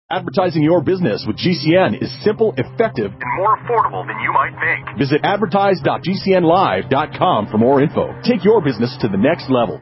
Advertising your business with GCN is simple, effective, and more affordable than you might think. Visit advertise.gcnlive.com for more info. Take your business to the next level.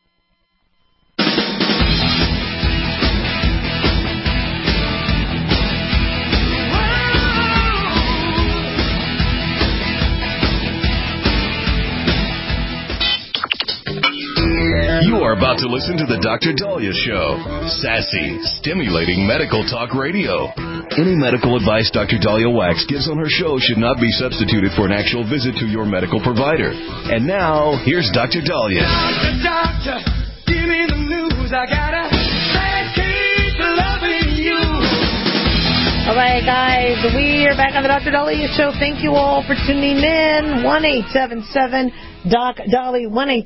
You are about to listen to the Dr. Daliah Show. Sassy, stimulating medical talk radio. Any medical advice Dr. Daliah Wax gives on her show should not be substituted for an actual visit to your medical provider. And now, here's Dr. Daliah. Doctor, give me the news. I gotta keep loving you. All right, guys, we are back on the Dr. Daliah Show. Thank you all for tuning in. 1-877-DOC Dali,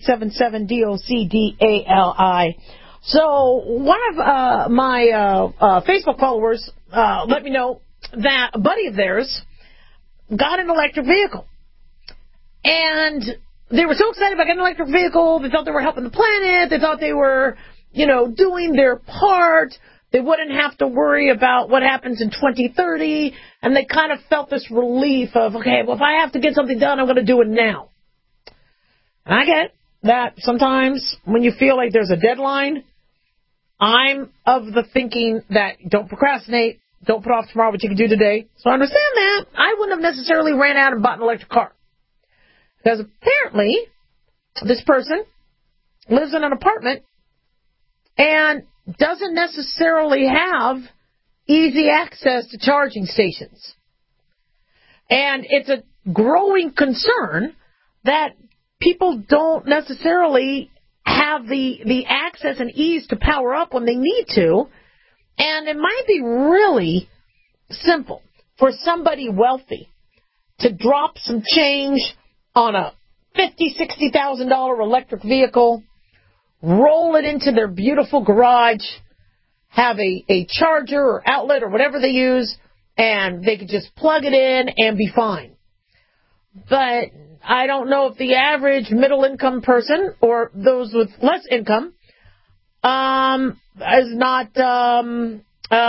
1-877-DOCDALI. So one of my Facebook followers let me know that a buddy of theirs got an electric vehicle. And they were so excited about getting an electric vehicle. They thought they were helping the planet. They thought they were, doing their part. They wouldn't have to worry about what happens in 2030. And they kind of felt this relief of, okay, well, if I have to get something done, I'm going to do it now. And I get that sometimes when you feel like there's a deadline, I'm of the thinking that don't procrastinate, don't put off tomorrow what you can do today. So I understand that. I wouldn't have necessarily ran out and bought an electric car. Because apparently this person lives in an apartment and doesn't necessarily have easy access to charging stations. And it's a growing concern that people don't necessarily have the access and ease to power up when they need to. And it might be really simple for somebody wealthy to drop some change on a $50,000, $60,000 electric vehicle, roll it into their beautiful garage, have a charger or outlet or whatever they use, and they could just plug it in and be fine. But I don't know if the average middle-income person or those with less income is not, of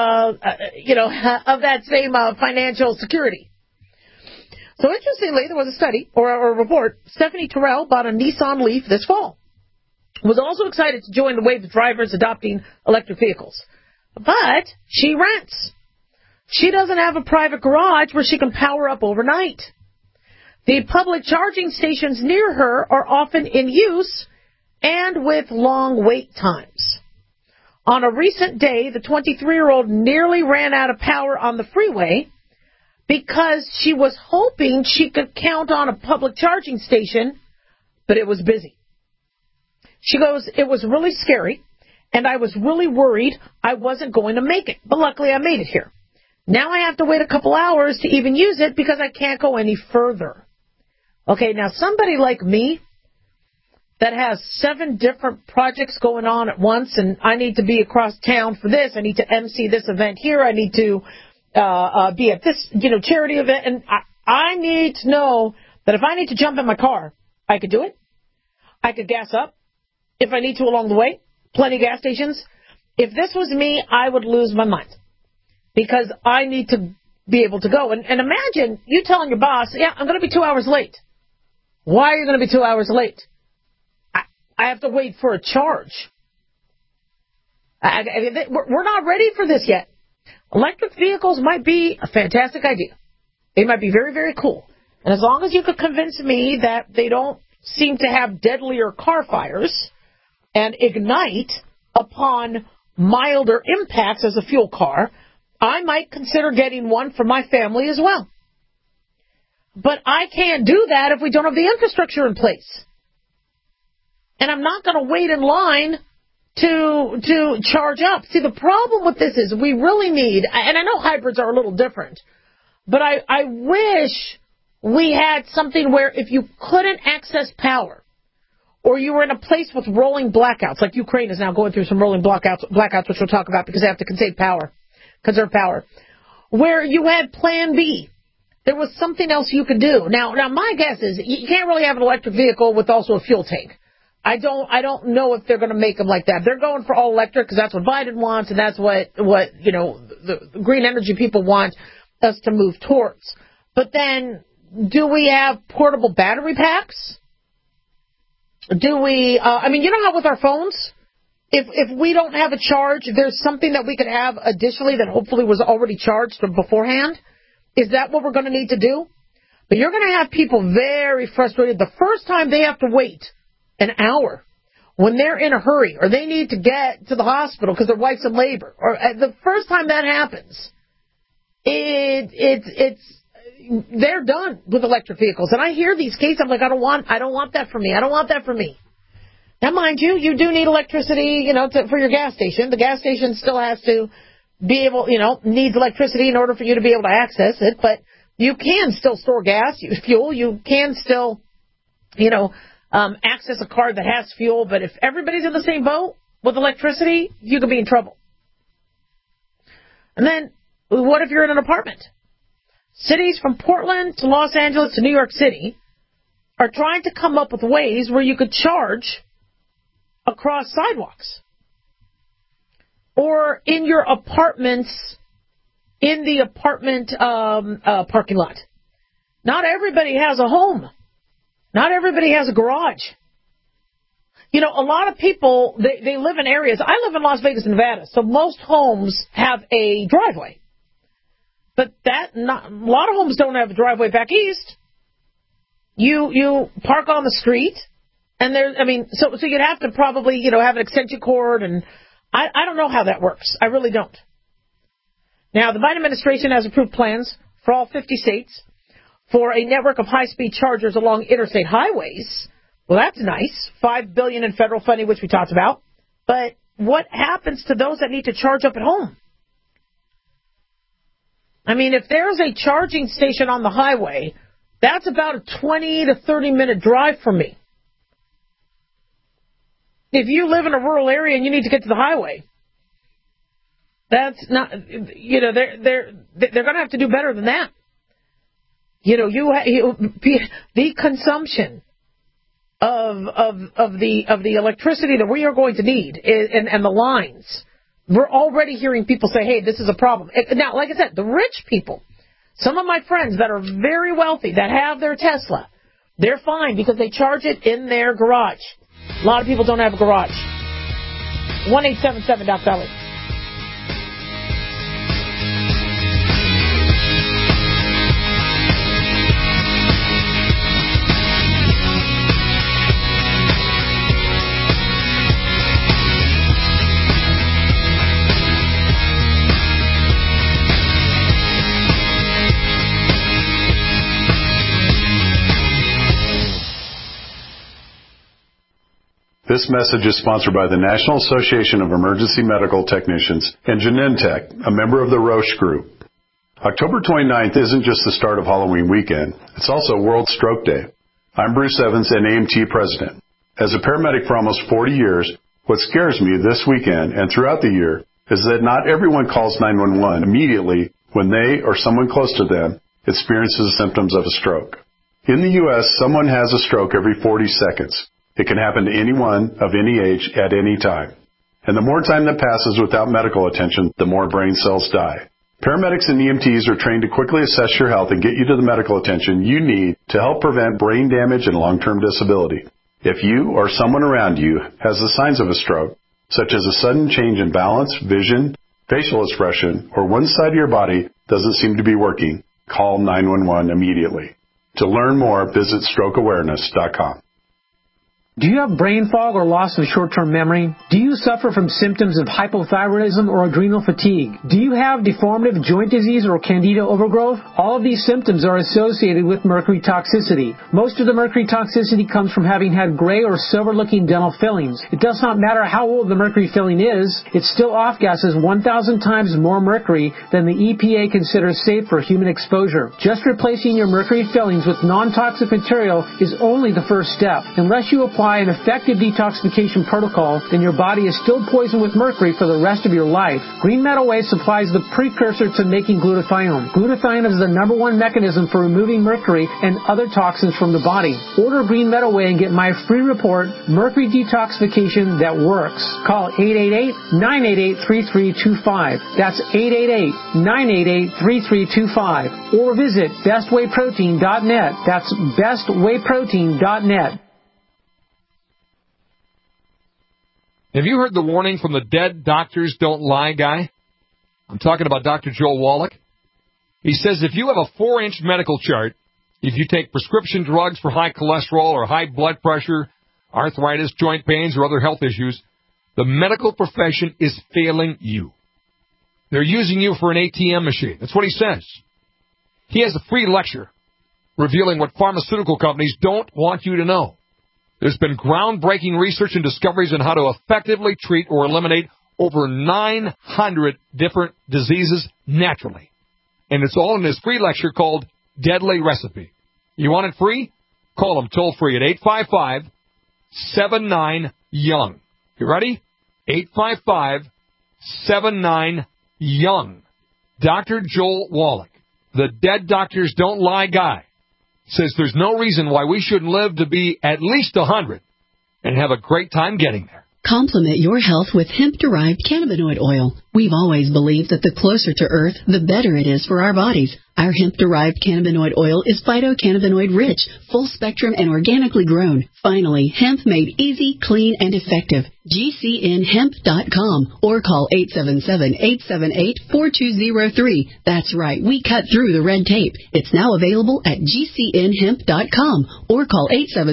that same financial security. So interestingly, there was a study or a report. Stephanie Terrell bought a Nissan Leaf this fall. Was also excited to join the wave of drivers adopting electric vehicles. But she rents. She doesn't have a private garage where she can power up overnight. The public charging stations near her are often in use and with long wait times. On a recent day, the 23-year-old nearly ran out of power on the freeway because she was hoping she could count on a public charging station, but it was busy. She goes, it was really scary, and I was really worried I wasn't going to make it. But luckily, I made it here. Now I have to wait a couple hours to even use it because I can't go any further. Okay, now somebody like me that has 7 different projects going on at once, and I need to be across town for this, I need to MC this event here, I need to be at this, charity event, and I need to know that if I need to jump in my car, I could do it. I could gas up if I need to along the way. Plenty of gas stations. If this was me, I would lose my mind because I need to be able to go. And imagine you telling your boss, yeah, I'm going to be 2 hours late. Why are you going to be 2 hours late? I have to wait for a charge. We're not ready for this yet. Electric vehicles might be a fantastic idea. They might be very, very cool. And as long as you could convince me that they don't seem to have deadlier car fires and ignite upon milder impacts as a fuel car, I might consider getting one for my family as well. But I can't do that if we don't have the infrastructure in place. And I'm not going to wait in line to charge up. See, the problem with this is we really need, and I know hybrids are a little different, but I wish we had something where if you couldn't access power, or you were in a place with rolling blackouts, like Ukraine is now going through some rolling blackouts, which we'll talk about because they have to conserve power, where you had plan B. There was something else you could do. Now my guess is you can't really have an electric vehicle with also a fuel tank. I don't know if they're going to make them like that. They're going for all electric because that's what Biden wants and that's what the green energy people want us to move towards. But then, do we have portable battery packs? Do we, you know how with our phones, if we don't have a charge, there's something that we could have additionally that hopefully was already charged beforehand? Is that what we're going to need to do? But you're going to have people very frustrated the first time they have to wait an hour when they're in a hurry or they need to get to the hospital because their wife's in labor. Or the first time that happens, they're done with electric vehicles. And I hear these cases, I'm like, I don't want that for me. I don't want that for me. Now, mind you, you do need electricity, for your gas station. The gas station still has to be able, needs electricity in order for you to be able to access it. But you can still store gas, fuel. You can still, access a car that has fuel. But if everybody's in the same boat with electricity, you could be in trouble. And then, what if you're in an apartment? Cities from Portland to Los Angeles to New York City are trying to come up with ways where you could charge across sidewalks or in your apartments, in the apartment parking lot. Not everybody has a home. Not everybody has a garage. A lot of people, they live in areas. I live in Las Vegas, Nevada, so most homes have a driveway. But a lot of homes don't have a driveway back east. You park on the street, and so you'd have to probably, have an extension cord, and I don't know how that works. I really don't. Now, the Biden administration has approved plans for all 50 states for a network of high-speed chargers along interstate highways. Well, that's nice. $5 billion in federal funding, which we talked about. But what happens to those that need to charge up at home? If there's a charging station on the highway, that's about a 20 to 30-minute drive from me. If you live in a rural area and you need to get to the highway, that's not, they're going to have to do better than that. The consumption of the electricity that we are going to need and the lines. We're already hearing people say, hey, this is a problem. Now, like I said, the rich people, some of my friends that are very wealthy, that have their Tesla, they're fine because they charge it in their garage. A lot of people don't have a garage. 1-877-DOC-VALLEY. This message is sponsored by the National Association of Emergency Medical Technicians and Genentech, a member of the Roche Group. October 29th isn't just the start of Halloween weekend, it's also World Stroke Day. I'm Bruce Evans, NAMT President. As a paramedic for almost 40 years, what scares me this weekend and throughout the year is that not everyone calls 911 immediately when they or someone close to them experiences symptoms of a stroke. In the U.S., someone has a stroke every 40 seconds. It can happen to anyone of any age at any time. And the more time that passes without medical attention, the more brain cells die. Paramedics and EMTs are trained to quickly assess your health and get you to the medical attention you need to help prevent brain damage and long-term disability. If you or someone around you has the signs of a stroke, such as a sudden change in balance, vision, facial expression, or one side of your body doesn't seem to be working, call 911 immediately. To learn more, visit strokeawareness.com. Do you have brain fog or loss of short-term memory? Do you suffer from symptoms of hypothyroidism or adrenal fatigue? Do you have deformative joint disease or candida overgrowth? All of these symptoms are associated with mercury toxicity. Most of the mercury toxicity comes from having had gray or silver-looking dental fillings. It does not matter how old the mercury filling is, it still off-gases 1,000 times more mercury than the EPA considers safe for human exposure. Just replacing your mercury fillings with non-toxic material is only the first step. Unless you apply apply an effective detoxification protocol, then your body is still poisoned with mercury for the rest of your life. Green Meadow Way supplies the precursor to making glutathione. Glutathione is the #1 mechanism for removing mercury and other toxins from the body. Order Green Meadow Way and get my free report, Mercury Detoxification That Works. Call 888-988-3325. That's 888-988-3325. Or visit bestwayprotein.net. That's bestwayprotein.net. Have you heard the warning from the Dead Doctors Don't Lie guy? I'm talking about Dr. Joel Wallach. He says if you have a 4-inch medical chart, if you take prescription drugs for high cholesterol or high blood pressure, arthritis, joint pains, or other health issues, the medical profession is failing you. They're using you for an ATM machine. That's what he says. He has a free lecture revealing what pharmaceutical companies don't want you to know. There's been groundbreaking research and discoveries on how to effectively treat or eliminate over 900 different diseases naturally. And it's all in his free lecture called Deadly Recipe. You want it free? Call him toll-free at 855-79-YOUNG. You ready? 855-79-YOUNG. Dr. Joel Wallach, the Dead Doctors Don't Lie guy, says there's no reason why we shouldn't live to be at least 100 and have a great time getting there. Complement your health with hemp-derived cannabinoid oil. We've always believed that the closer to Earth, the better it is for our bodies. Our hemp-derived cannabinoid oil is phytocannabinoid-rich, full-spectrum, and organically grown. Finally, hemp made easy, clean, and effective. GCNhemp.com or call 877-878-4203. That's right, we cut through the red tape. It's now available at GCNhemp.com or call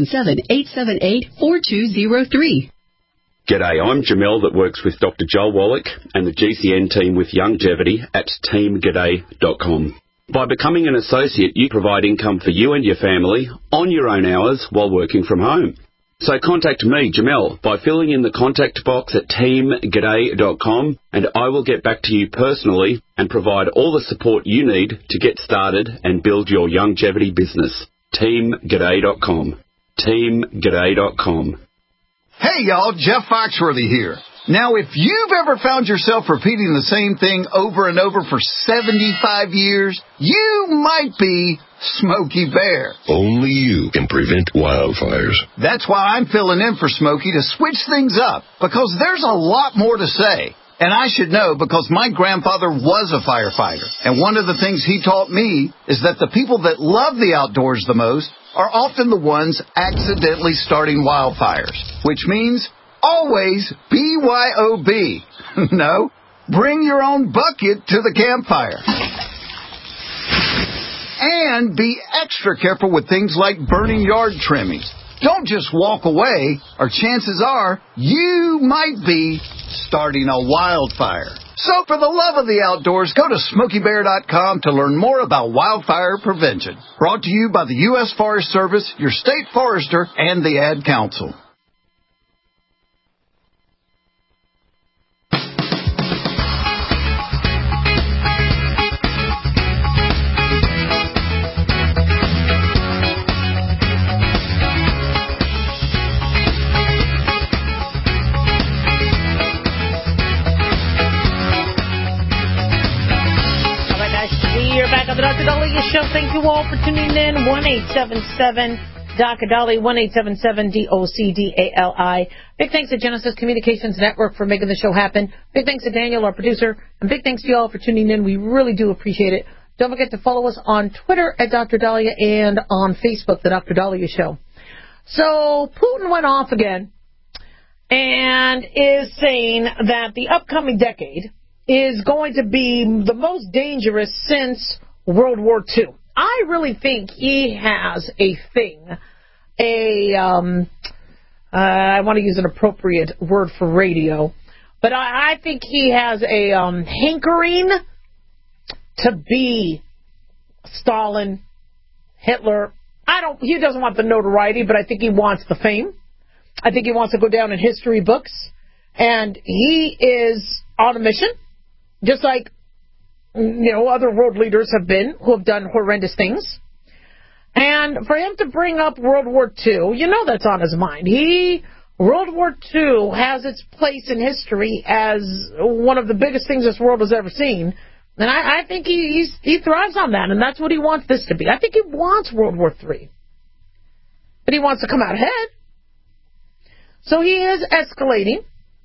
877-878-4203. G'day, I'm Jamel that works with Dr. Joel Wallach and the GCN team with Longevity at teamg'day.com. By becoming an associate, you provide income for you and your family on your own hours while working from home. So contact me, Jamel, by filling in the contact box at teamg'day.com and I will get back to you personally and provide all the support you need to get started and build your longevity business. teamg'day.com. teamg'day.com. Hey y'all, Jeff Foxworthy here. Now, if you've ever found yourself repeating the same thing over and over for 75 years, you might be Smokey Bear. Only you can prevent wildfires. That's why I'm filling in for Smokey to switch things up, because there's a lot more to say. And I should know because my grandfather was a firefighter. And one of the things he taught me is that the people that love the outdoors the most are often the ones accidentally starting wildfires, which means always BYOB. No, bring your own bucket to the campfire. And be extra careful with things like burning yard trimmings. Don't just walk away, or chances are you might be starting a wildfire. So for the love of the outdoors, go to SmokeyBear.com to learn more about wildfire prevention. Brought to you by the U.S. Forest Service, your state forester, and the Ad Council. The Dr. Dahlia Show. Thank you all for tuning in. 1-877-Dr. Dahlia, 1-877-DOCDALI. Big thanks to Genesis Communications Network for making the show happen. Big thanks to Daniel, our producer. And big thanks to you all for tuning in. We really do appreciate it. Don't forget to follow us on Twitter at Dr. Dahlia and on Facebook, The Dr. Dahlia Show. So Putin went off again and is saying that the upcoming decade is going to be the most dangerous since World War II. I really think he has a thing, I want to use an appropriate word for radio, but I think he has a hankering to be Stalin, Hitler. He doesn't want the notoriety, but I think he wants the fame. I think he wants to go down in history books, and he is on a mission, just like other world leaders have been, who have done horrendous things. And for him to bring up World War II, you know that's on his mind. World War II has its place in history as one of the biggest things this world has ever seen. And I think he thrives on that, and that's what he wants this to be. I think he wants World War III. But he wants to come out ahead. So he is escalating.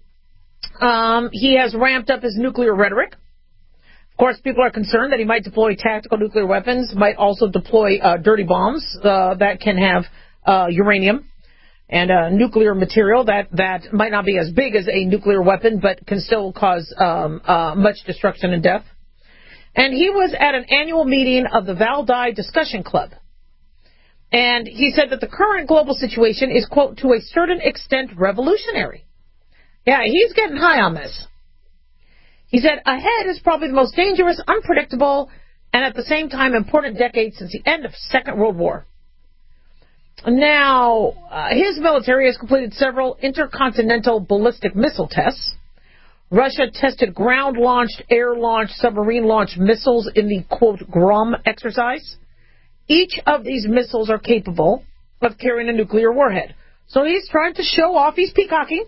He has ramped up his nuclear rhetoric. Of course, people are concerned that he might deploy tactical nuclear weapons, might also deploy dirty bombs that can have uranium and nuclear material that might not be as big as a nuclear weapon, but can still cause much destruction and death. And he was at an annual meeting of the Valdai Discussion Club. And he said that the current global situation is, quote, to a certain extent revolutionary. Yeah, he's getting high on this. He said, ahead is probably the most dangerous, unpredictable, and at the same time important decade since the end of Second World War. Now, his military has completed several intercontinental ballistic missile tests. Russia tested ground-launched, air-launched, submarine-launched missiles in the, quote, GROM exercise. Each of these missiles are capable of carrying a nuclear warhead. So he's trying to show off. He's peacocking.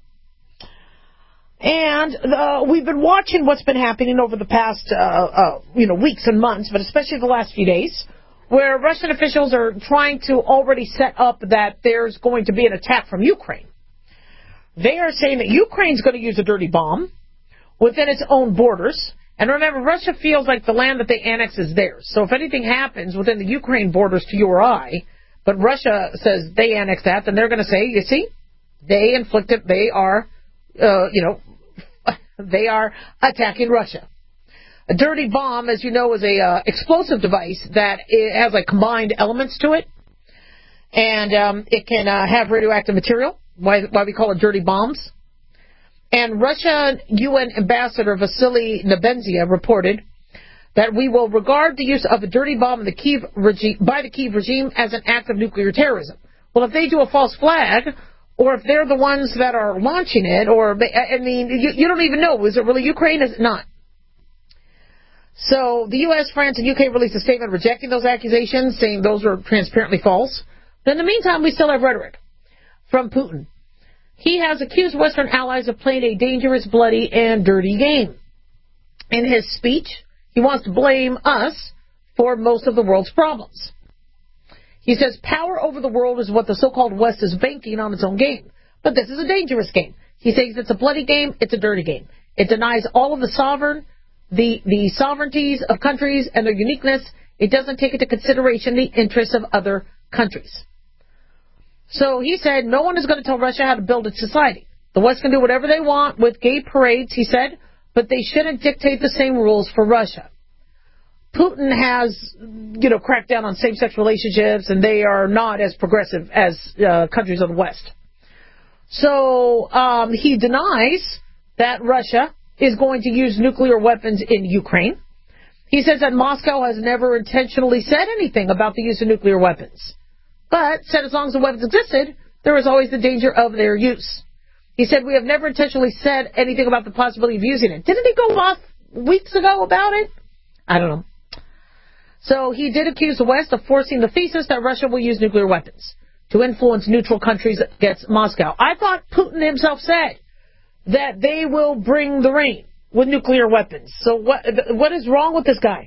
And we've been watching what's been happening over the past, weeks and months, but especially the last few days, where Russian officials are trying to already set up that there's going to be an attack from Ukraine. They are saying that Ukraine's going to use a dirty bomb within its own borders. And remember, Russia feels like the land that they annex is theirs. So if anything happens within the Ukraine borders to you or I, but Russia says they annex that, then they're going to say, you see, they inflicted, they are, they are attacking Russia. A dirty bomb, as you know, is a explosive device that it has like combined elements to it. And it can have radioactive material, why we call it dirty bombs. And Russian UN Ambassador Vasily Nebenzia reported that we will regard the use of a dirty bomb in the Kyiv regime, by the Kyiv regime as an act of nuclear terrorism. Well, if they do a false flag, or if they're the ones that are launching it, or, I mean, you don't even know. Is it really Ukraine? Is it not? So the U.S., France, and U.K. released a statement rejecting those accusations, saying those are transparently false. But in the meantime, we still have rhetoric from Putin. He has accused Western allies of playing a dangerous, bloody, and dirty game. In his speech, he wants to blame us for most of the world's problems. He says power over the world is what the so-called West is banking on its own game. But this is a dangerous game. He says it's a bloody game, it's a dirty game. It denies all of the sovereignties of countries and their uniqueness. It doesn't take into consideration the interests of other countries. So he said no one is going to tell Russia how to build its society. The West can do whatever they want with gay parades, he said, but they shouldn't dictate the same rules for Russia. Putin has, cracked down on same-sex relationships, and they are not as progressive as countries of the West. So he denies that Russia is going to use nuclear weapons in Ukraine. He says that Moscow has never intentionally said anything about the use of nuclear weapons, but said as long as the weapons existed, there was always the danger of their use. He said, we have never intentionally said anything about the possibility of using it. Didn't he go off weeks ago about it? I don't know. So he did accuse the West of forcing the thesis that Russia will use nuclear weapons to influence neutral countries against Moscow. I thought Putin himself said that they will bring the rain with nuclear weapons. So what is wrong with this guy?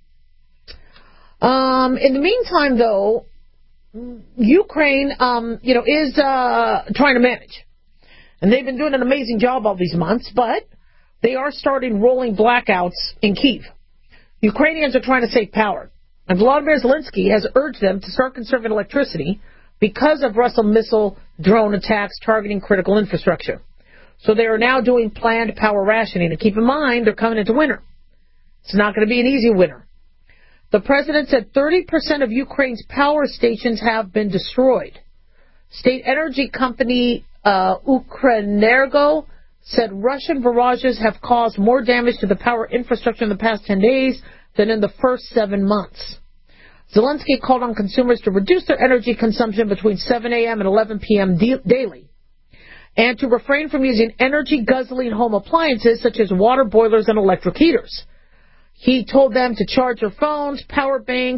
In the meantime, though, Ukraine, is trying to manage. And they've been doing an amazing job all these months, but they are starting rolling blackouts in Kyiv. Ukrainians are trying to save power. And Volodymyr Zelensky has urged them to start conserving electricity because of Russian missile drone attacks targeting critical infrastructure. So they are now doing planned power rationing. And keep in mind, they're coming into winter. It's not going to be an easy winter. The president said 30% of Ukraine's power stations have been destroyed. State energy company Ukrenergo said Russian barrages have caused more damage to the power infrastructure in the past 10 days than in the first 7 months. Zelensky called on consumers to reduce their energy consumption between 7 a.m. and 11 p.m. daily, and to refrain from using energy-guzzling home appliances such as water boilers and electric heaters. He told them to charge their phones, power banks,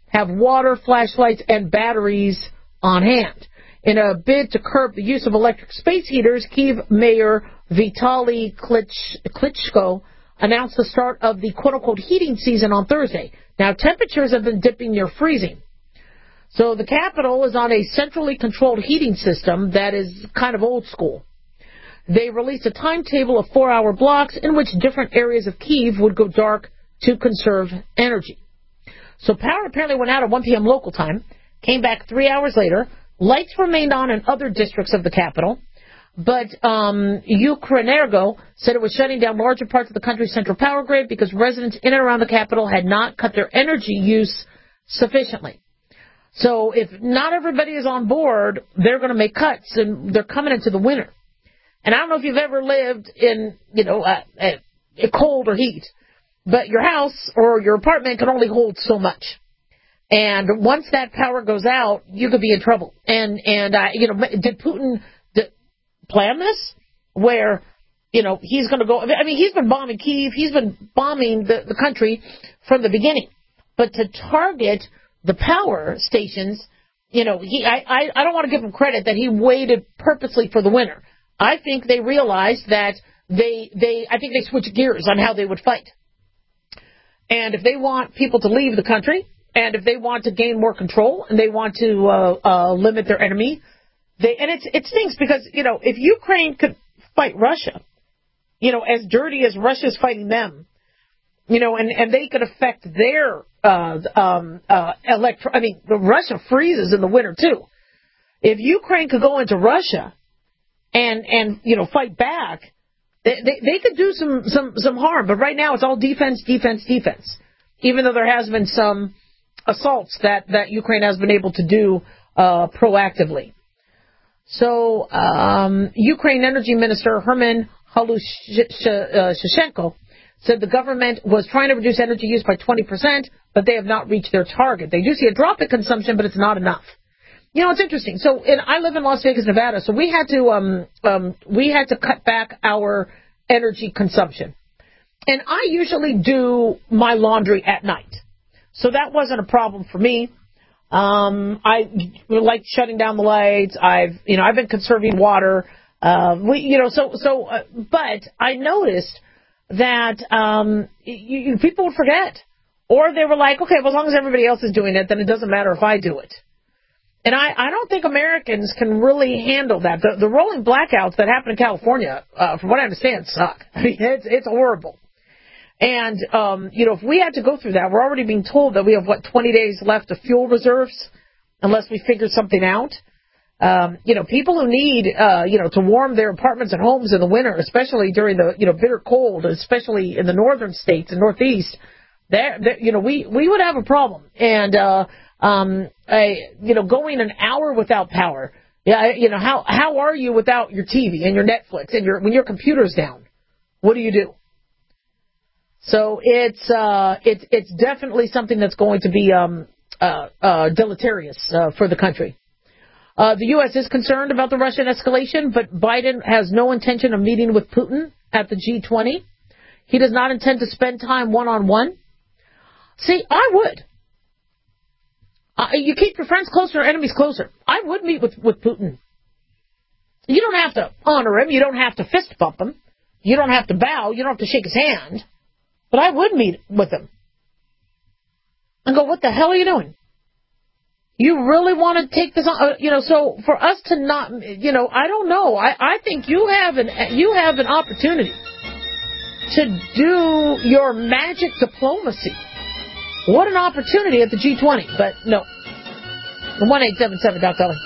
have water, flashlights, and batteries on hand. In a bid to curb the use of electric space heaters, Kyiv Mayor Vitaly Klitschko announced the start of the quote-unquote heating season on Thursday. Now, temperatures have been dipping near freezing. So the capital is on a centrally controlled heating system that is kind of old school. They released a timetable of 4-hour blocks in which different areas of Kyiv would go dark to conserve energy. So power apparently went out at 1 p.m. local time, came back 3 hours later. Lights remained on in other districts of the capital, but Ukrenergo said it was shutting down larger parts of the country's central power grid because residents in and around the capital had not cut their energy use sufficiently. So if not everybody is on board, they're going to make cuts, and they're coming into the winter. And I don't know if you've ever lived in, cold or heat, but your house or your apartment can only hold so much. And once that power goes out, you could be in trouble. And did Putin plan this? Where, he's going to go, he's been bombing Kyiv, he's been bombing the country from the beginning. But to target the power stations, I don't want to give him credit that he waited purposely for the winter. I think they realized that I think they switched gears on how they would fight. And if they want people to leave the country, and if they want to gain more control, and they want to limit their enemy, it stinks because, if Ukraine could fight Russia, as dirty as Russia's fighting them, and they could affect their Russia freezes in the winter too. If Ukraine could go into Russia and fight back, they could do some harm. But right now it's all defense. Even though there has been some assaults that Ukraine has been able to do proactively. So Ukraine Energy Minister Herman Halushchenko said the government was trying to reduce energy use by 20%, but they have not reached their target. They do see a drop in consumption, but it's not enough. It's interesting. So I live in Las Vegas, Nevada, so we had to cut back our energy consumption. And I usually do my laundry at night. So that wasn't a problem for me. I like shutting down the lights. I've been conserving water. But I noticed that people would forget, or they were like, okay, well, as long as everybody else is doing it, then it doesn't matter if I do it. And I don't think Americans can really handle that. The rolling blackouts that happen in California, from what I understand, suck. It's horrible. And if we had to go through that, we're already being told that we have 20 days left of fuel reserves, unless we figure something out. People who need, to warm their apartments and homes in the winter, especially during the, bitter cold, especially in the northern states and Northeast, we would have a problem. And, going an hour without power, how are you without your TV and your Netflix and when your computer's down? What do you do? So it's definitely something that's going to be, deleterious, for the country. The U.S. is concerned about the Russian escalation, but Biden has no intention of meeting with Putin at the G20. He does not intend to spend time one-on-one. See, I would. You keep your friends closer, enemies closer. I would meet with Putin. You don't have to honor him. You don't have to fist bump him. You don't have to bow. You don't have to shake his hand. But I would meet with him. And go, what the hell are you doing? You really want to take this on? So for us to not, I don't know. I think you have an opportunity to do your magic diplomacy. What an opportunity at the G20. But no. 1-877-DOC-DOLLAR.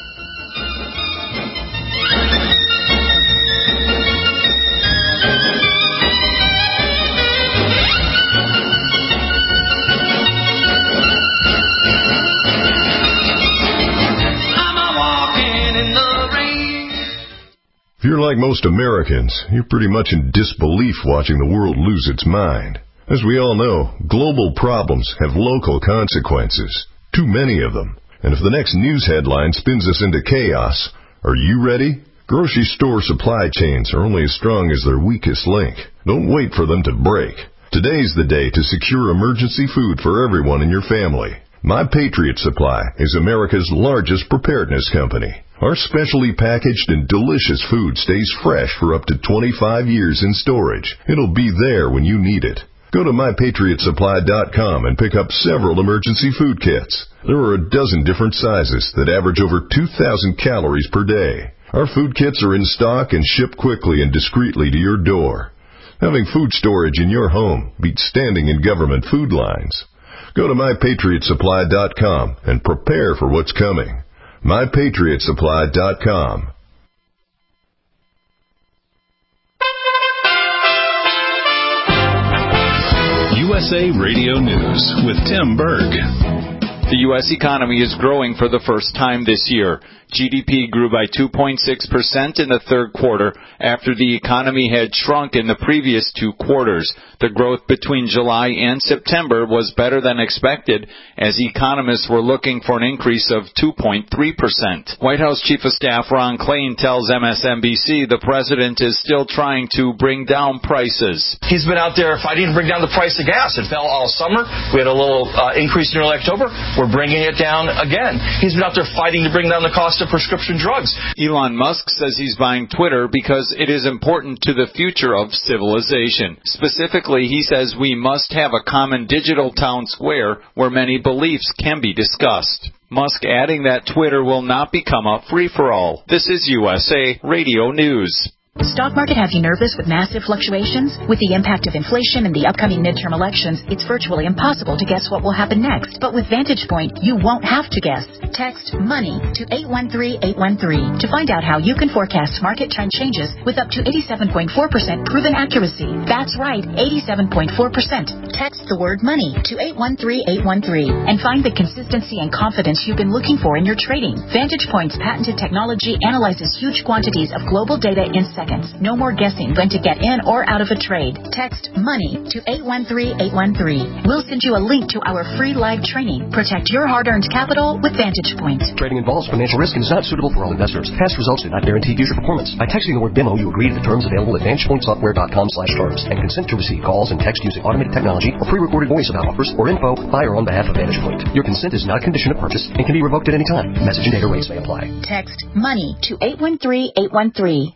If you're like most Americans, you're pretty much in disbelief watching the world lose its mind. As we all know, global problems have local consequences, too many of them. And if the next news headline spins us into chaos, are you ready? Grocery store supply chains are only as strong as their weakest link. Don't wait for them to break. Today's the day to secure emergency food for everyone in your family. My Patriot Supply is America's largest preparedness company. Our specially packaged and delicious food stays fresh for up to 25 years in storage. It'll be there when you need it. Go to MyPatriotSupply.com and pick up several emergency food kits. There are a dozen different sizes that average over 2,000 calories per day. Our food kits are in stock and ship quickly and discreetly to your door. Having food storage in your home beats standing in government food lines. Go to MyPatriotSupply.com and prepare for what's coming. MyPatriotSupply.com. USA Radio News with Tim Berg. The U.S. economy is growing for the first time this year. GDP grew by 2.6% in the third quarter after the economy had shrunk in the previous 2 quarters. The growth between July and September was better than expected, as economists were looking for an increase of 2.3%. White House Chief of Staff Ron Klain tells MSNBC the president is still trying to bring down prices. He's been out there fighting to bring down the price of gas. It fell all summer. We had a little increase in early October. We're bringing it down again. He's been out there fighting to bring down the cost of prescription drugs. Elon Musk says he's buying Twitter because it is important to the future of civilization. Specifically, he says we must have a common digital town square where many beliefs can be discussed. Musk adding that Twitter will not become a free-for-all. This is USA Radio News. The stock market has you nervous with massive fluctuations? With the impact of inflation and the upcoming midterm elections, it's virtually impossible to guess what will happen next. But with Vantage Point, you won't have to guess. Text MONEY to 813-813 to find out how you can forecast market trend changes with up to 87.4% proven accuracy. That's right, 87.4%. Text the word MONEY to 813-813 and find the consistency and confidence you've been looking for in your trading. Vantage Point's patented technology analyzes huge quantities of global data in seconds. No more guessing when to get in or out of a trade. Text MONEY to 813-813. We'll send you a link to our free live training. Protect your hard-earned capital with Vantage Point. Trading involves financial risk and is not suitable for all investors. Past results do not guarantee future performance. By texting the word demo, you agree to the terms available at VantagePointSoftware.com/terms and consent to receive calls and text using automated technology or pre-recorded voice about offers or info by or on behalf of Vantage Point. Your consent is not a condition of purchase and can be revoked at any time. Message and data rates may apply. Text MONEY to 813-813.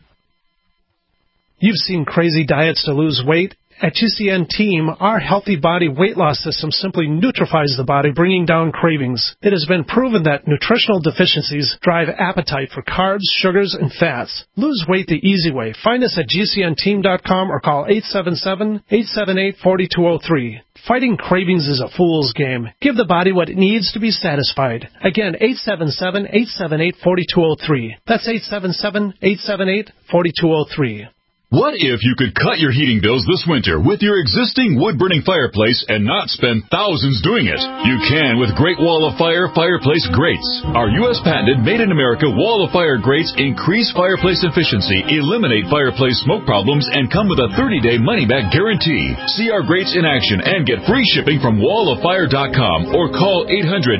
You've seen crazy diets to lose weight. At GCN Team, our healthy body weight loss system simply neutralizes the body, bringing down cravings. It has been proven that nutritional deficiencies drive appetite for carbs, sugars, and fats. Lose weight the easy way. Find us at GCNteam.com or call 877-878-4203. Fighting cravings is a fool's game. Give the body what it needs to be satisfied. Again, 877-878-4203. That's 877-878-4203. What if you could cut your heating bills this winter with your existing wood-burning fireplace and not spend thousands doing it? You can with Great Wall of Fire fireplace grates. Our U.S.-patented made-in-America Wall of Fire grates increase fireplace efficiency, eliminate fireplace smoke problems, and come with a 30-day money-back guarantee. See our grates in action and get free shipping from walloffire.com or call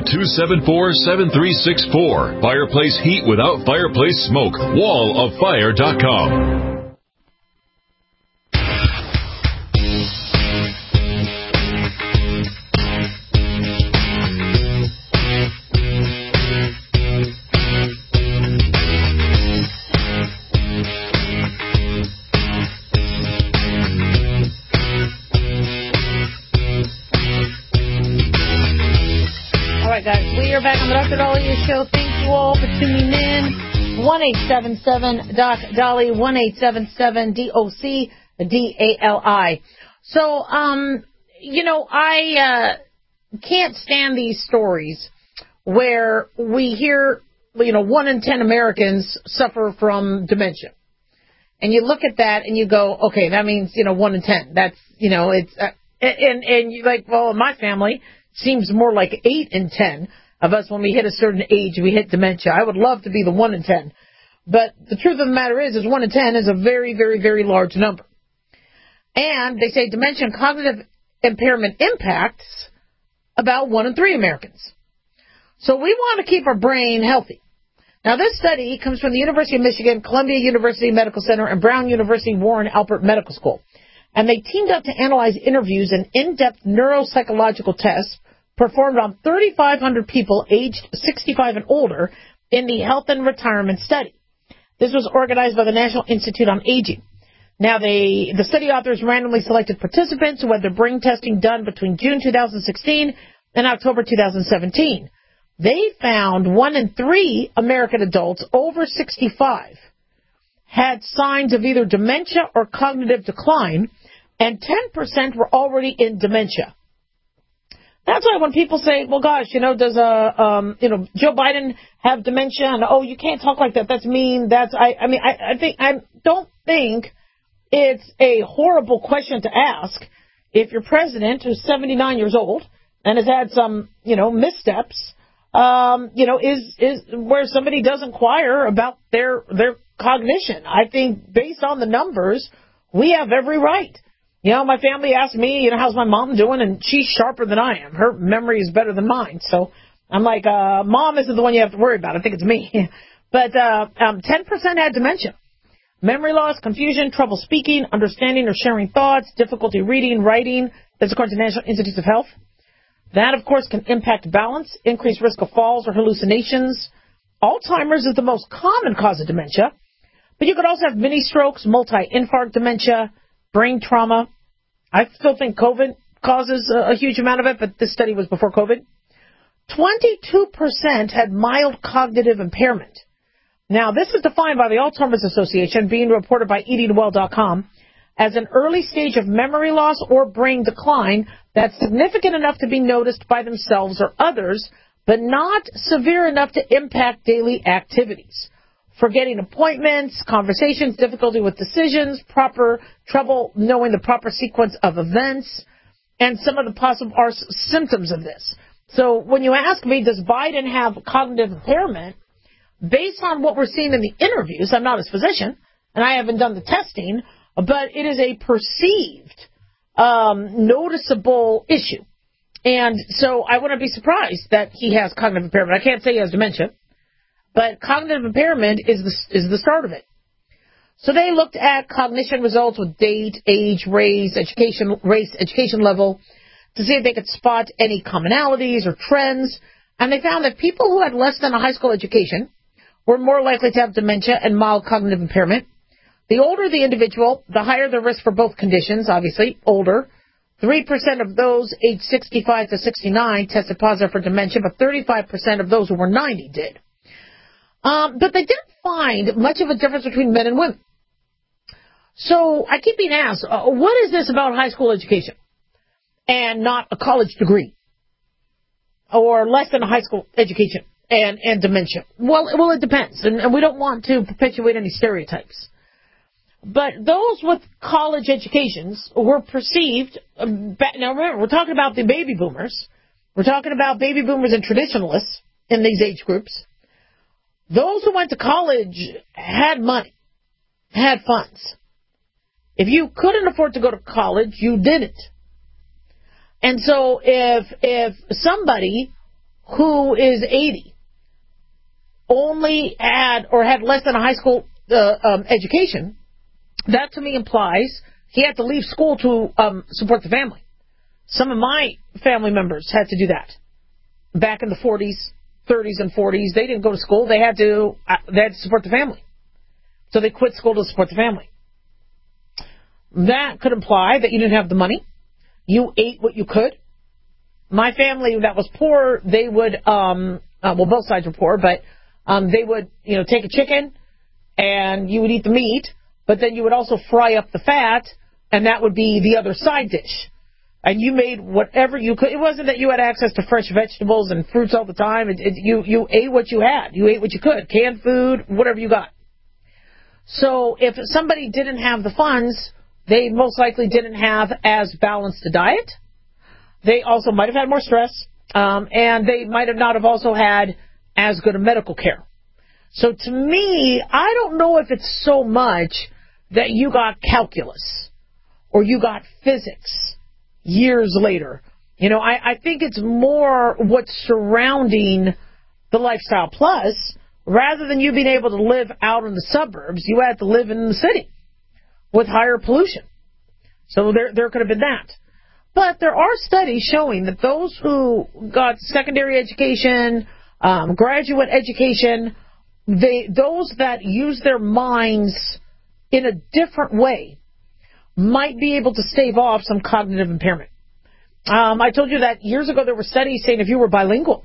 800-274-7364. Fireplace heat without fireplace smoke. walloffire.com. We are back on the Dr. Dahlia Show. Thank you all for tuning in. 1-877-DOC-DALI, 1-877-DOC-DALI. So, I can't stand these stories where we hear, 1 in 10 Americans suffer from dementia. And you look at that and you go, okay, that means, 1 in 10. That's, it's, and you're like, well, in my family, seems more like 8 in 10 of us when we hit a certain age, we hit dementia. I would love to be the 1 in 10. But the truth of the matter is 1 in 10 is a very, very, very large number. And they say dementia and cognitive impairment impacts about 1 in 3 Americans. So we want to keep our brain healthy. Now, this study comes from the University of Michigan, Columbia University Medical Center, and Brown University Warren Alpert Medical School. And they teamed up to analyze interviews and in-depth neuropsychological tests performed on 3,500 people aged 65 and older in the Health and Retirement Study. This was organized by the National Institute on Aging. Now, the study authors randomly selected participants who had their brain testing done between June 2016 and October 2017. They found 1 in 3 American adults over 65 had signs of either dementia or cognitive decline, and 10% were already in dementia. That's why when people say, well, gosh, does Joe Biden have dementia? And, oh, you can't talk like that. That's mean. I don't think it's a horrible question to ask if your president, who's 79 years old and has had some, missteps, is where somebody does inquire about their cognition. I think based on the numbers, we have every right. My family asked me, how's my mom doing? And she's sharper than I am. Her memory is better than mine. So I'm like, Mom isn't the one you have to worry about. I think it's me. But 10% had dementia. Memory loss, confusion, trouble speaking, understanding or sharing thoughts, difficulty reading, writing. That's according to National Institutes of Health. That, of course, can impact balance, increase risk of falls or hallucinations. Alzheimer's is the most common cause of dementia. But you could also have mini strokes, multi-infarct dementia, brain trauma. I still think COVID causes a huge amount of it, but this study was before COVID. 22% had mild cognitive impairment. Now, this is defined by the Alzheimer's Association, being reported by eatingwell.com, as an early stage of memory loss or brain decline that's significant enough to be noticed by themselves or others, but not severe enough to impact daily activities. Forgetting appointments, conversations, difficulty with decisions, trouble knowing the proper sequence of events, and some of the possible symptoms of this. So when you ask me, does Biden have cognitive impairment, based on what we're seeing in the interviews, I'm not his physician, and I haven't done the testing, but it is a perceived, noticeable issue. And so I wouldn't be surprised that he has cognitive impairment. I can't say he has dementia, but cognitive impairment is the start of it. So they looked at cognition results with date, age, race, education level, to see if they could spot any commonalities or trends. And they found that people who had less than a high school education were more likely to have dementia and mild cognitive impairment. The older the individual, the higher the risk for both conditions, obviously, older. 3% of those aged 65 to 69 tested positive for dementia, but 35% of those who were 90 did. But they didn't find much of a difference between men and women. So I keep being asked, what is this about high school education and not a college degree or less than a high school education and dementia? Well, it depends, and we don't want to perpetuate any stereotypes. But those with college educations were perceived, now remember, we're talking about the baby boomers. We're talking about baby boomers and traditionalists in these age groups. Those who went to college had money, had funds. If you couldn't afford to go to college, you didn't. And so if somebody who is 80 only had less than a high school education, that to me implies he had to leave school to support the family. Some of my family members had to do that back in the 40s, 30s, and 40s. They didn't go to school. They had to support the family. So they quit school to support the family. That could imply that you didn't have the money. You ate what you could. My family that was poor, they would, both sides were poor, but they would, take a chicken and you would eat the meat, but then you would also fry up the fat, and that would be the other side dish. And you made whatever you could. It wasn't that you had access to fresh vegetables and fruits all the time. You ate what you had. You ate what you could. Canned food, whatever you got. So if somebody didn't have the funds, they most likely didn't have as balanced a diet. They also might have had more stress, and they might have not have also had as good a medical care. So to me, I don't know if it's so much that you got calculus or you got physics years later. I think it's more what's surrounding the Lifestyle Plus. Rather than you being able to live out in the suburbs, you had to live in the city with higher pollution. So there could have been that. But there are studies showing that those who got secondary education, graduate education, those that use their minds in a different way might be able to stave off some cognitive impairment. I told you that years ago there were studies saying if you were bilingual,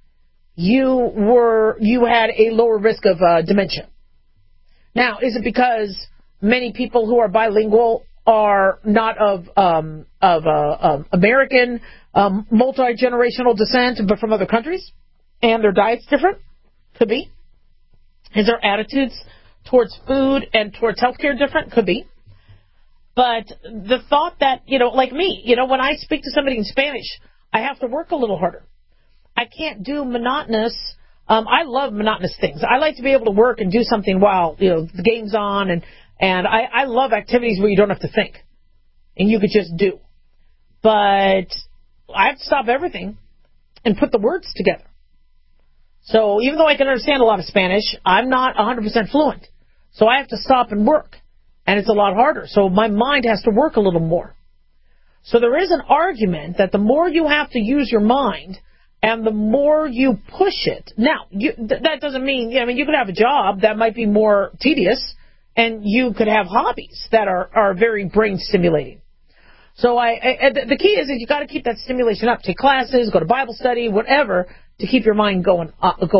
you had a lower risk of dementia. Now, is it because many people who are bilingual are not of American multi-generational descent, but from other countries, and their diet's different? Could be. Is their attitudes towards food and towards healthcare different? Could be. But the thought that, like me, when I speak to somebody in Spanish, I have to work a little harder. I can't do monotonous. I love monotonous things. I like to be able to work and do something while, the game's on, and I love activities where you don't have to think and you could just do. But I have to stop everything and put the words together. So even though I can understand a lot of Spanish, I'm not 100% fluent. So I have to stop and work. And it's a lot harder. So my mind has to work a little more. So there is an argument that the more you have to use your mind and the more you push it. Now, that doesn't mean, you could have a job that might be more tedious, and you could have hobbies that are very brain stimulating. So the key is that you got to keep that stimulation up. Take classes, go to Bible study, whatever, to keep your mind going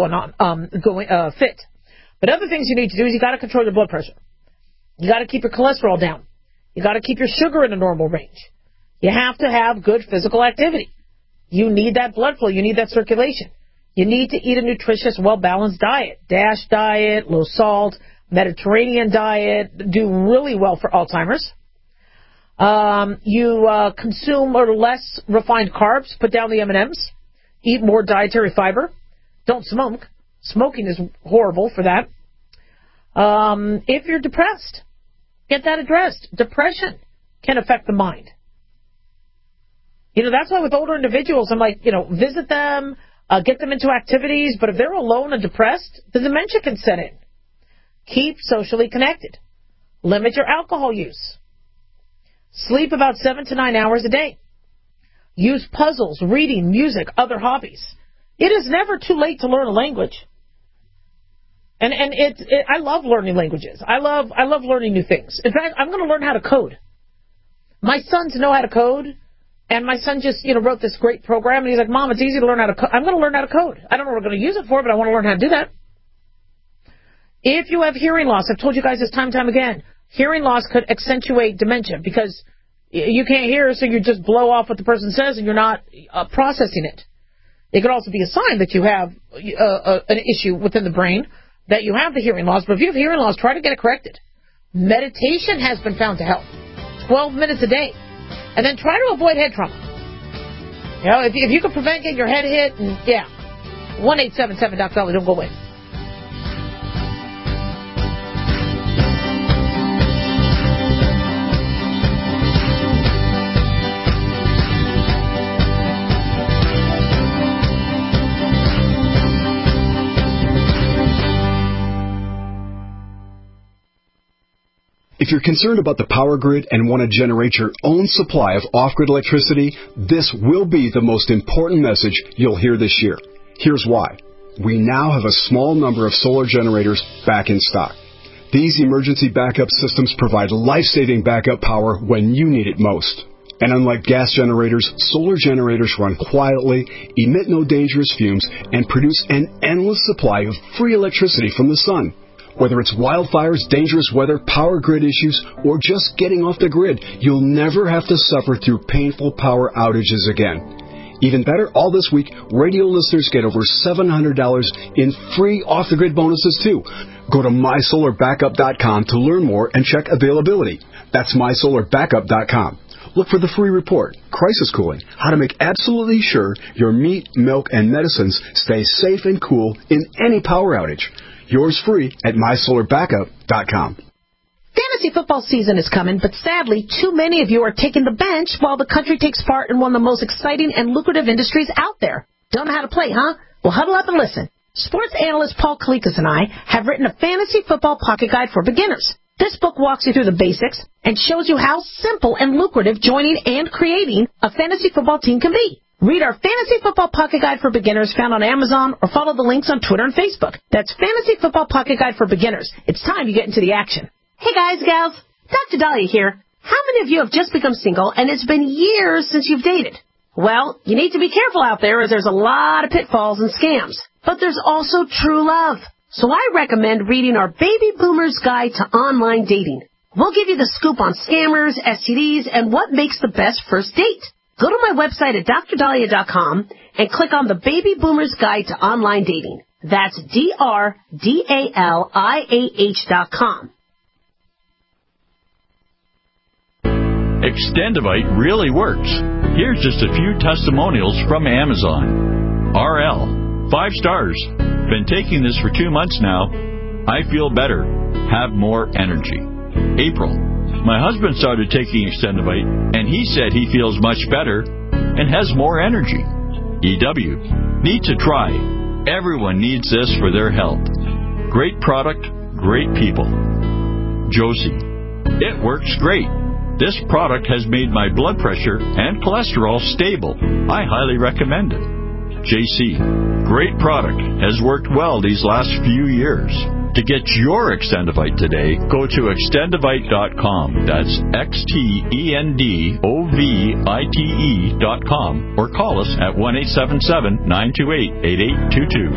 fit. But other things you need to do is you got to control your blood pressure. You got to keep your cholesterol down. You got to keep your sugar in a normal range. You have to have good physical activity. You need that blood flow. You need that circulation. You need to eat a nutritious, well-balanced diet. DASH diet, low salt, Mediterranean diet, do really well for Alzheimer's. You consume less refined carbs, put down the M&Ms, eat more dietary fiber. Don't smoke. Smoking is horrible for that. If you're depressed, get that addressed. Depression can affect the mind. That's why with older individuals, I'm like, visit them, get them into activities, but if they're alone and depressed, the dementia can set in. Keep socially connected. Limit your alcohol use. Sleep about 7 to 9 hours a day. Use puzzles, reading, music, other hobbies. It is never too late to learn a language. And I love learning languages. I love learning new things. In fact, I'm going to learn how to code. My sons know how to code, and my son just wrote this great program, and he's like, Mom, it's easy to learn how to code. I'm going to learn how to code. I don't know what we're going to use it for, but I want to learn how to do that. If you have hearing loss, I've told you guys this time and time again, hearing loss could accentuate dementia because you can't hear, so you just blow off what the person says, and you're not processing it. It could also be a sign that you have an issue within the brain, that you have the hearing loss. But if you have hearing loss, try to get it corrected. Meditation has been found to help. 12 minutes a day. And then try to avoid head trauma. If you can prevent getting your head hit, 1-877-Doc-Dolly, don't go away. If you're concerned about the power grid and want to generate your own supply of off-grid electricity, this will be the most important message you'll hear this year. Here's why. We now have a small number of solar generators back in stock. These emergency backup systems provide life-saving backup power when you need it most. And unlike gas generators, solar generators run quietly, emit no dangerous fumes, and produce an endless supply of free electricity from the sun. Whether it's wildfires, dangerous weather, power grid issues, or just getting off the grid, you'll never have to suffer through painful power outages again. Even better, all this week, radio listeners get over $700 in free off-the-grid bonuses, too. Go to mysolarbackup.com to learn more and check availability. That's mysolarbackup.com. Look for the free report, Crisis Cooling, how to make absolutely sure your meat, milk, and medicines stay safe and cool in any power outage. Yours free at mysolarbackup.com. Fantasy football season is coming, but sadly, too many of you are taking the bench while the country takes part in one of the most exciting and lucrative industries out there. Don't know how to play, huh? Well, huddle up and listen. Sports analyst Paul Kalikas and I have written a fantasy football pocket guide for beginners. This book walks you through the basics and shows you how simple and lucrative joining and creating a fantasy football team can be. Read our Fantasy Football Pocket Guide for Beginners found on Amazon or follow the links on Twitter and Facebook. That's Fantasy Football Pocket Guide for Beginners. It's time you get into the action. Hey guys, gals, Dr. Dahlia here. How many of you have just become single and it's been years since you've dated? Well, you need to be careful out there as there's a lot of pitfalls and scams. But there's also true love. So I recommend reading our Baby Boomer's Guide to Online Dating. We'll give you the scoop on scammers, STDs, and what makes the best first date. Go to my website at drdahlia.com and click on the Baby Boomer's Guide to Online Dating. That's DRDALIAH.com. Extendivite really works. Here's just a few testimonials from Amazon. RL, 5 stars. Been taking this for 2 months now. I feel better. Have more energy. April, my husband started taking Extendivite, and he said he feels much better and has more energy. EW, need to try. Everyone needs this for their health. Great product, great people. Josie, it works great. This product has made my blood pressure and cholesterol stable. I highly recommend it. JC, great product. Has worked well these last few years. To get your Extendivite today, go to extendivite.com. That's XTENDOVITE.com or call us at 1-877-928-8822.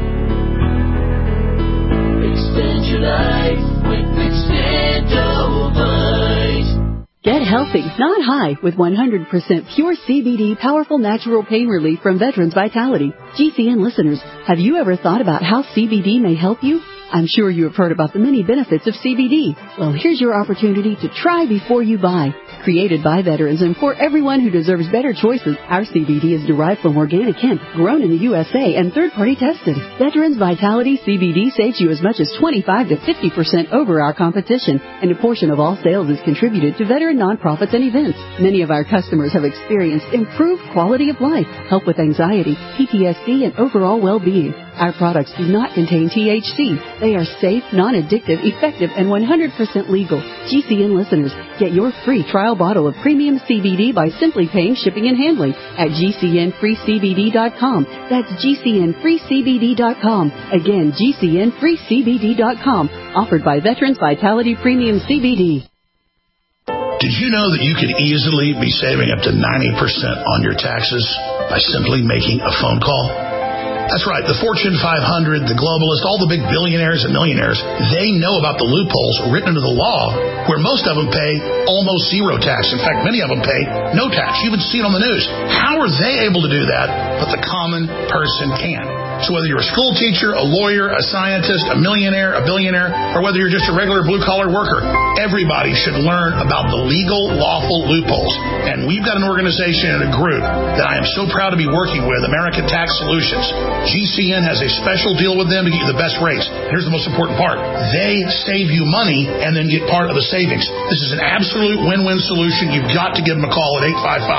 Extend your life with Extendivite. Get healthy, not high, with 100% pure CBD powerful natural pain relief from Veterans Vitality. GCN listeners, have you ever thought about how CBD may help you? I'm sure you have heard about the many benefits of CBD. Well, here's your opportunity to try before you buy. Created by veterans and for everyone who deserves better choices, our CBD is derived from organic hemp, grown in the USA, and third-party tested. Veterans Vitality CBD saves you as much as 25 to 50% over our competition, and a portion of all sales is contributed to veteran nonprofits and events. Many of our customers have experienced improved quality of life, help with anxiety, PTSD, and overall well-being. Our products do not contain THC. They are safe, non-addictive, effective, and 100% legal. GCN listeners, get your free trial bottle of premium CBD by simply paying shipping and handling at GCNFreeCBD.com. That's GCNFreeCBD.com. Again, GCNFreeCBD.com. Offered by Veterans Vitality Premium CBD. Did you know that you could easily be saving up to 90% on your taxes by simply making a phone call? That's right. The Fortune 500, the globalists, all the big billionaires and millionaires, they know about the loopholes written into the law where most of them pay almost zero tax. In fact, many of them pay no tax. You even see it on the news. How are they able to do that, but the common person can? So whether you're a school teacher, a lawyer, a scientist, a millionaire, a billionaire, or whether you're just a regular blue-collar worker, everybody should learn about the legal, lawful loopholes. And we've got an organization and a group that I am so proud to be working with, American Tax Solutions. GCN has a special deal with them to get you the best rates. Here's the most important part. They save you money and then get part of the savings. This is an absolute win-win solution. You've got to give them a call at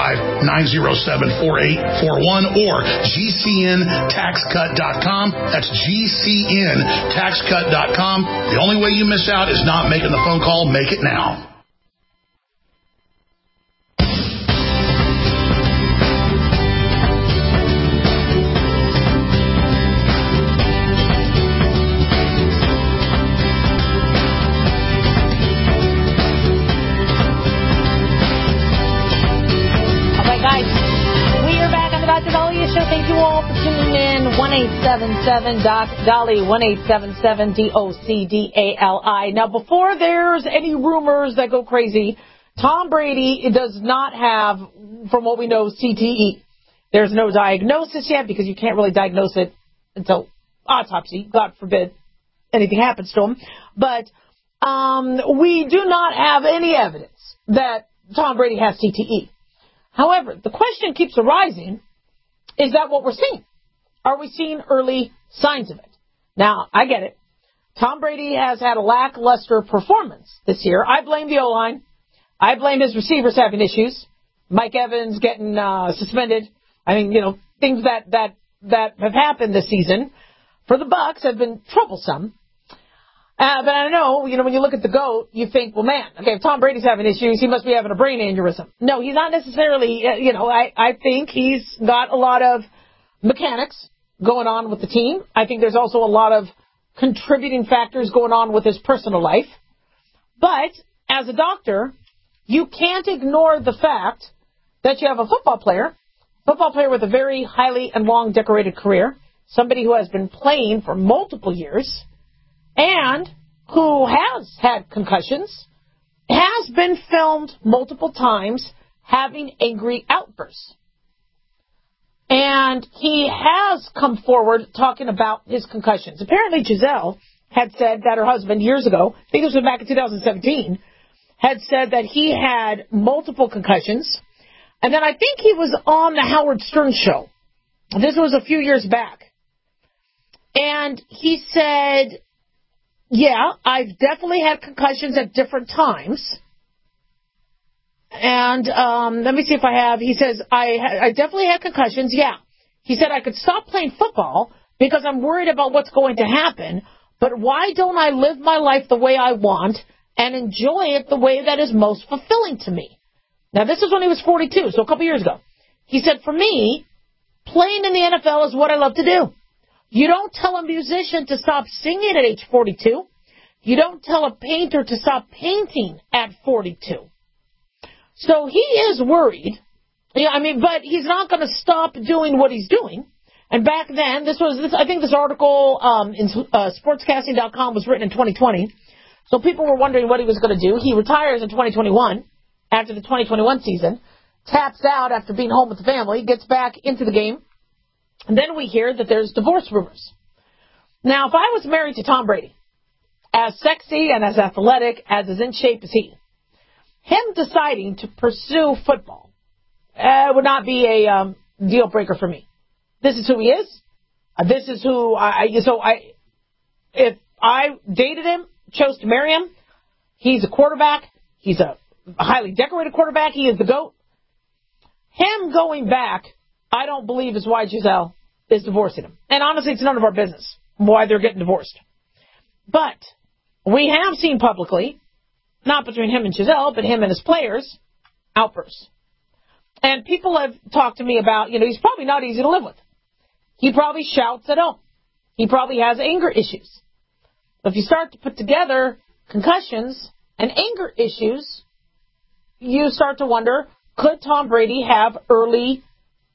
855-907-4841 or GCNTaxCut.com. That's GCNTaxCut.com. The only way you miss out is not making the phone call. Make it now. Thank you all for tuning in. 1-877-DOC-DALI, 1-877-DOCDALI. Now, before there's any rumors that go crazy, Tom Brady does not have, from what we know, CTE. There's no diagnosis yet because you can't really diagnose it until autopsy. God forbid anything happens to him. But we do not have any evidence that Tom Brady has CTE. However, the question keeps arising, is that what we're seeing? Are we seeing early signs of it? Now, I get it. Tom Brady has had a lackluster performance this year. I blame the O-line. I blame his receivers having issues. Mike Evans getting suspended. I mean, things that have happened this season for the Bucs have been troublesome. But I know, when you look at the GOAT, you think, well, man, okay, if Tom Brady's having issues, he must be having a brain aneurysm. No, he's not necessarily, I think he's got a lot of mechanics going on with the team. I think there's also a lot of contributing factors going on with his personal life. But as a doctor, you can't ignore the fact that you have a football player with a very highly and long decorated career, somebody who has been playing for multiple years, and who has had concussions, has been filmed multiple times having angry outbursts. And he has come forward talking about his concussions. Apparently Giselle had said that her husband years ago, I think this was back in 2017, had said that he had multiple concussions. And then I think he was on the Howard Stern show. This was a few years back. And he said, yeah, I've definitely had concussions at different times. And let me see if I have. He says, I definitely had concussions, yeah. He said, I could stop playing football because I'm worried about what's going to happen, but why don't I live my life the way I want and enjoy it the way that is most fulfilling to me? Now, this is when he was 42, so a couple years ago. He said, for me, playing in the NFL is what I love to do. You don't tell a musician to stop singing at age 42. You don't tell a painter to stop painting at 42. So he is worried. But he's not going to stop doing what he's doing. And back then, I think this article in sportscasting.com was written in 2020. So people were wondering what he was going to do. He retires in 2021 after the 2021 season, taps out after being home with the family, gets back into the game. And then we hear that there's divorce rumors. Now, if I was married to Tom Brady, as sexy and as athletic, as in shape as he, him deciding to pursue football would not be a deal breaker for me. This is who he is. This is who if I dated him, chose to marry him, he's a quarterback. He's a highly decorated quarterback. He is the GOAT. Him going back, I don't believe is why Giselle is divorcing him. And honestly, it's none of our business why they're getting divorced. But we have seen publicly, not between him and Giselle, but him and his players, outbursts. And people have talked to me about, he's probably not easy to live with. He probably shouts at home. He probably has anger issues. But if you start to put together concussions and anger issues, you start to wonder, could Tom Brady have early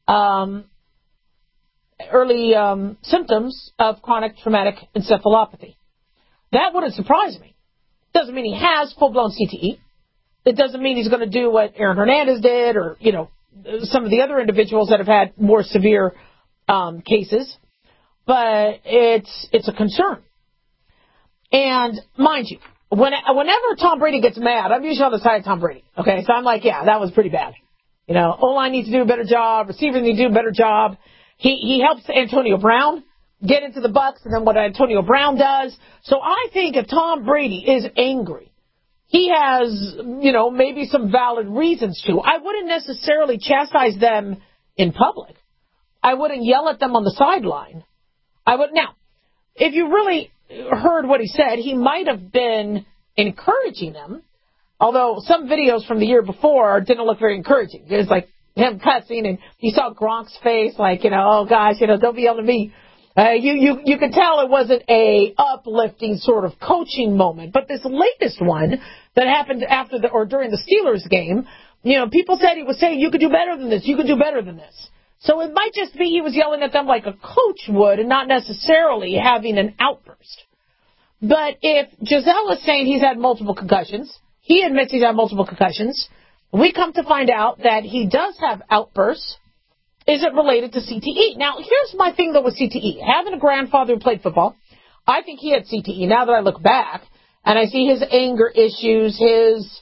symptoms of chronic traumatic encephalopathy? That wouldn't surprise me. Doesn't mean he has full-blown CTE. It doesn't mean he's going to do what Aaron Hernandez did or, some of the other individuals that have had more severe cases. But it's a concern. And mind you, whenever Tom Brady gets mad, I'm usually on the side of Tom Brady. Okay, so I'm like, yeah, that was pretty bad. O-line needs to do a better job. Receivers need to do a better job. He helps Antonio Brown get into the Bucs, and then what Antonio Brown does. So I think if Tom Brady is angry, he has, maybe some valid reasons to. I wouldn't necessarily chastise them in public. I wouldn't yell at them on the sideline. Now, if you really heard what he said, he might have been encouraging them, although some videos from the year before didn't look very encouraging. It was like him cussing, and you saw Gronk's face, like, oh gosh, don't be yelling at me. You could tell it wasn't a uplifting sort of coaching moment. But this latest one that happened during the Steelers game, people said he was saying, you could do better than this, you could do better than this. So it might just be he was yelling at them like a coach would and not necessarily having an outburst. But if Giselle is saying he's had multiple concussions, he admits he's had multiple concussions, we come to find out that he does have outbursts. Is it related to CTE? Now, here's my thing, though, with CTE. Having a grandfather who played football, I think he had CTE. Now that I look back and I see his anger issues, his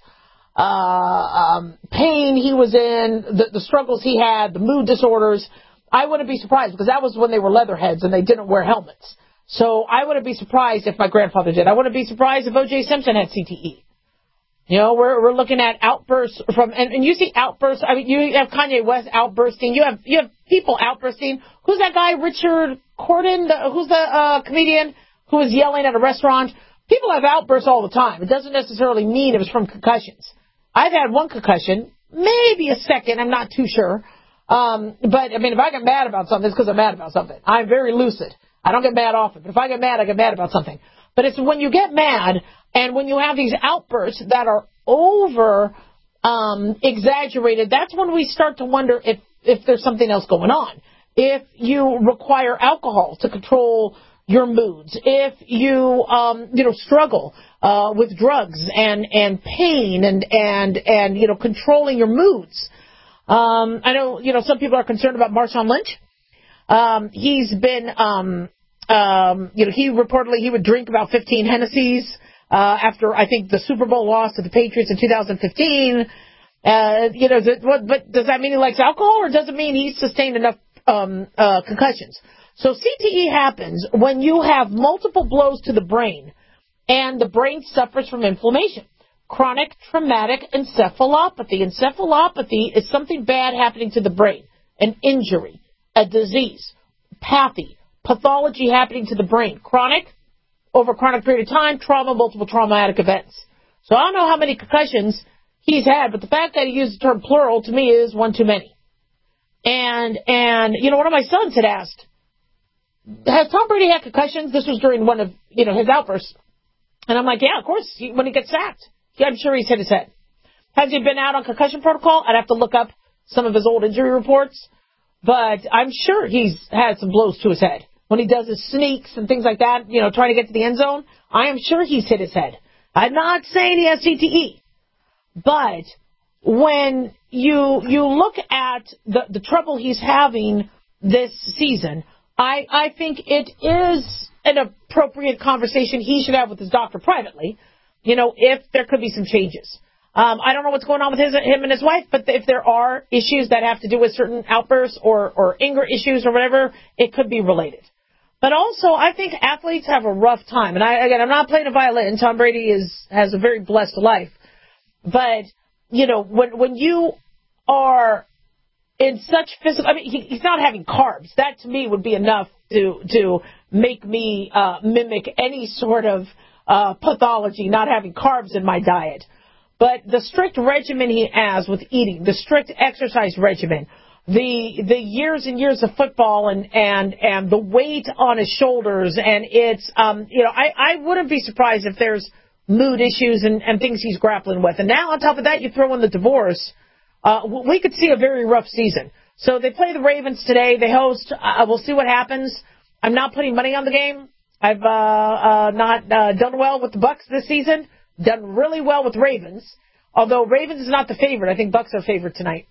pain he was in, the struggles he had, the mood disorders, I wouldn't be surprised because that was when they were leatherheads and they didn't wear helmets. So I wouldn't be surprised if my grandfather did. I wouldn't be surprised if O.J. Simpson had CTE. We're looking at outbursts and you see outbursts. I mean, you have Kanye West outbursting. You have people outbursting. Who's that guy, Richard Corden? Who's the comedian who was yelling at a restaurant? People have outbursts all the time. It doesn't necessarily mean it was from concussions. I've had one concussion, maybe a second, I'm not too sure. But, I mean, if I get mad about something, it's because I'm mad about something. I'm very lucid. I don't get mad often. But if I get mad, I get mad about something. But it's when you get mad and when you have these outbursts that are exaggerated, that's when we start to wonder if there's something else going on. If you require alcohol to control your moods, if you struggle with drugs and pain and controlling your moods. I know some people are concerned about Marshawn Lynch. He's been he reportedly would drink about 15 Hennessy's after I think the Super Bowl loss to the Patriots in 2015. But does that mean he likes alcohol, or does it mean he's sustained enough concussions? So CTE happens when you have multiple blows to the brain and the brain suffers from inflammation. Chronic traumatic encephalopathy. Encephalopathy is something bad happening to the brain, an injury, a disease, pathology happening to the brain. Chronic, over a chronic period of time, trauma, multiple traumatic events. So I don't know how many concussions he's had, but the fact that he used the term plural to me is one too many. And one of my sons had asked, has Tom Brady had concussions? This was during one of, his outbursts. And I'm like, yeah, of course, when he gets sacked. Yeah, I'm sure he's hit his head. Has he been out on concussion protocol? I'd have to look up some of his old injury reports. But I'm sure he's had some blows to his head. When he does his sneaks and things like that, trying to get to the end zone, I am sure he's hit his head. I'm not saying he has CTE. But when you look at the trouble he's having this season, I think it is an appropriate conversation he should have with his doctor privately, if there could be some changes. I don't know what's going on with him and his wife, but if there are issues that have to do with certain outbursts or anger issues or whatever, it could be related. But also, I think athletes have a rough time. And I'm not playing a violin. Tom Brady has a very blessed life. But, when you are in such physical, he's not having carbs. That to me would be enough to make me mimic any sort of pathology, not having carbs in my diet. But the strict regimen he has with eating, the strict exercise regimen, the years and years of football and the weight on his shoulders, and it's I wouldn't be surprised if there's mood issues and things he's grappling with. And now on top of that, you throw in the divorce. We could see a very rough season. So they play the Ravens today. They host. We'll see what happens. I'm not putting money on the game. I've not done well with the Bucks this season. Done really well with Ravens. Although Ravens is not the favorite. I think Bucks are favored tonight.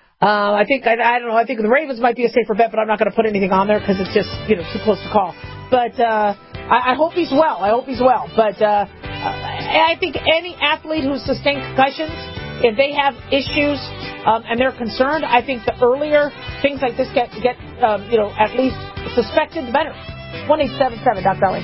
I don't know. I think the Ravens might be a safer bet, but I'm not going to put anything on there because it's just too close to call. But I hope he's well. But I think any athlete who's sustained concussions, if they have issues and they're concerned, I think the earlier things like this get at least suspected, the better. 1-877 Dr. Ellie.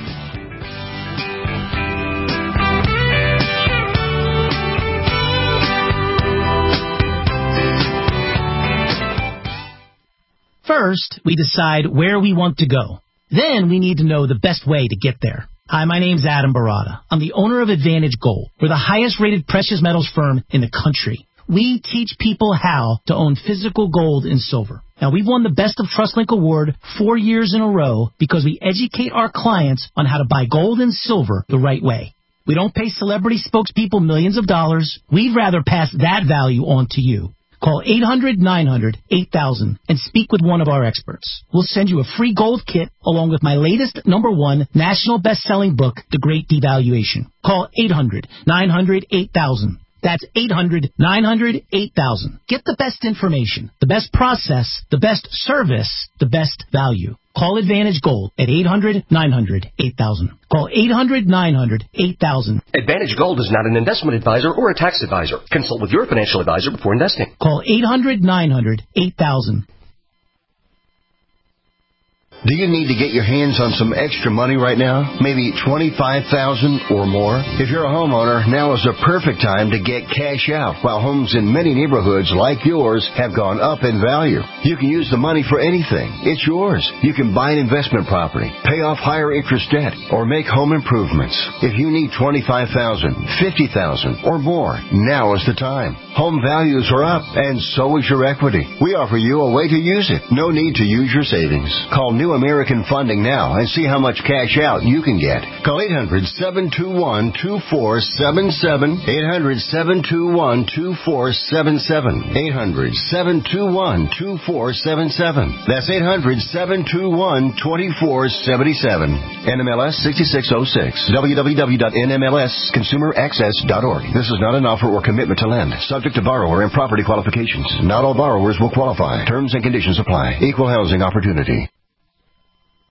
First, we decide where we want to go. Then we need to know the best way to get there. Hi, my name's Adam Barada. I'm the owner of Advantage Gold. We're the highest-rated precious metals firm in the country. We teach people how to own physical gold and silver. Now, we've won the Best of TrustLink Award 4 years in a row because we educate our clients on how to buy gold and silver the right way. We don't pay celebrity spokespeople millions of dollars. We'd rather pass that value on to you. Call 800-900-8000 and speak with one of our experts. We'll send you a free gold kit along with my latest #1 national best-selling book, The Great Devaluation. Call 800-900-8000. That's 800-900-8000. Get the best information, the best process, the best service, the best value. Call Advantage Gold at 800-900-8000. Call 800-900-8000. Advantage Gold is not an investment advisor or a tax advisor. Consult with your financial advisor before investing. Call 800-900-8000. Do you need to get your hands on some extra money right now? Maybe $25,000 or more? If you're a homeowner, now is the perfect time to get cash out. While homes in many neighborhoods like yours have gone up in value, you can use the money for anything. It's yours. You can buy an investment property, pay off higher interest debt, or make home improvements. If you need $25,000, $50,000 or more, now is the time. Home values are up, and so is your equity. We offer you a way to use it. No need to use your savings. Call New American Funding now and see how much cash out you can get. Call 800-721-2477. 800-721-2477. 800-721-2477. That's 800-721-2477. NMLS 6606. www.nmlsconsumeraccess.org. This is not an offer or commitment to lend. Subject to borrower and property qualifications. Not all borrowers will qualify. Terms and conditions apply. Equal housing opportunity.